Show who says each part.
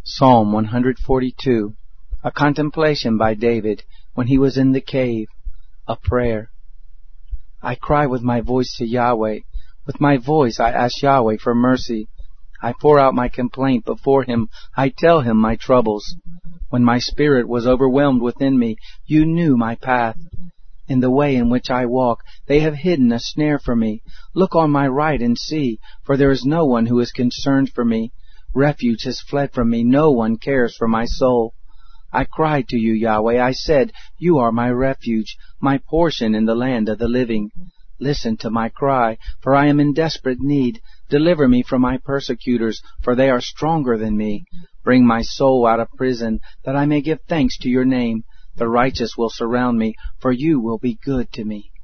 Speaker 1: Psalm 142, a contemplation by David when he was in the cave, a prayer. I cry with my voice to Yahweh. With my voice I ask Yahweh for mercy. I pour out my complaint before Him. I tell Him my troubles. When my spirit was overwhelmed within me, You knew my path. In the way in which I walk, they have hidden a snare for me. Look on my right and see, for there is no one who is concerned for me. Refuge has fled from me. No one cares for my soul. I cried to You, Yahweh. I said, You are my refuge, my portion in the land of the living. Listen to my cry, for I am in desperate need. Deliver me from my persecutors, for they are stronger than me. Bring my soul out of prison, that I may give thanks to Your name. The righteous will surround me, for You will be good to me.